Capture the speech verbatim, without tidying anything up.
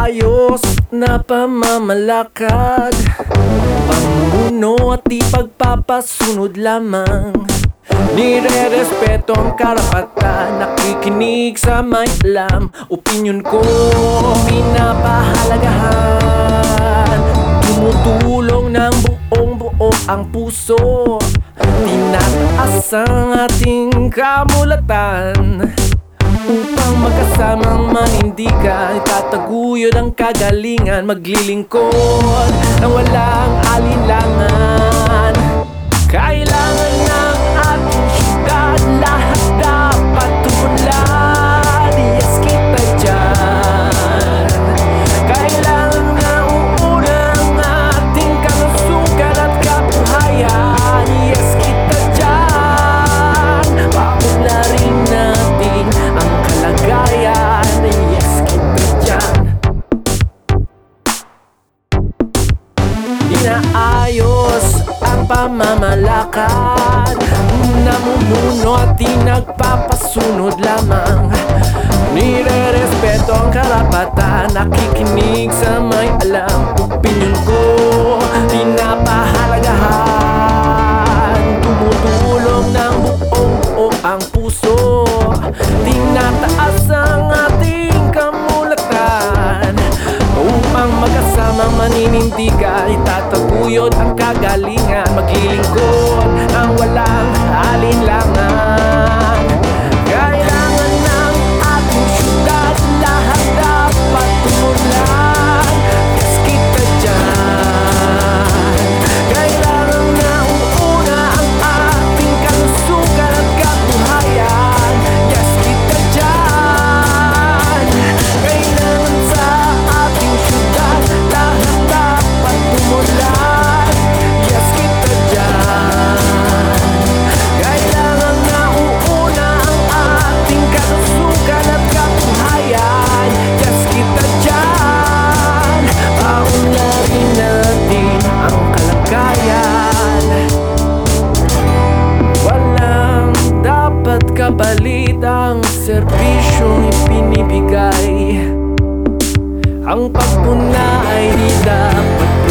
Maayos na pamamalakad, pamumuno at di pagpapasunod lamang. Nire-respeto ang karapatan, nakikinig sa may alam. Opinyon ko pinapahalagahan, tumutulong ng buong buo ang puso. Tinataas ang ating kamulatan upang magkasamang manindigan, itataguyod ang kagalingan, maglilingkod nang walang alinlangan. Kailangan ng ating syudad, lahat dapat tumunlad. Yes, kita dyan. Kailangan na uuna ang ating kalusugan at kabuhayan. Yes, kita dyan. Paunlarin natin ang kalagayan. Yes, kita dyan. Inaayos ang pamamalakad, namumuno at di nagpapasunod lamang. Nire-respeto ang karapatan, nakikinig sa may alam. Opinyon ko pinapahalagahan, tumutulong ng buong buo ang puso. Tinataas ang ating kamulatan upang magkasamang maninindigan, itataguyod ang kagalingan, maglilingkod ang walang alinlangan. Kailangan ng ating syudad, lahat dapat tumunlad. Yes, kita dyan. Kailangan na uuna ang ating kalusugan at kabuhayan. Yes, kita dyan. Kailangan sa ating syudad, lahat dapat tumunlad. Yes, kita dyan. Kailangan na uuna ang ating kalusugan at kabuhayan. Yes, kita dyan. Paunlarin natin ang kalagayan. Walang dapat kapalit ang serbisyong ipinibigay. Ang pagpuna ay di dapat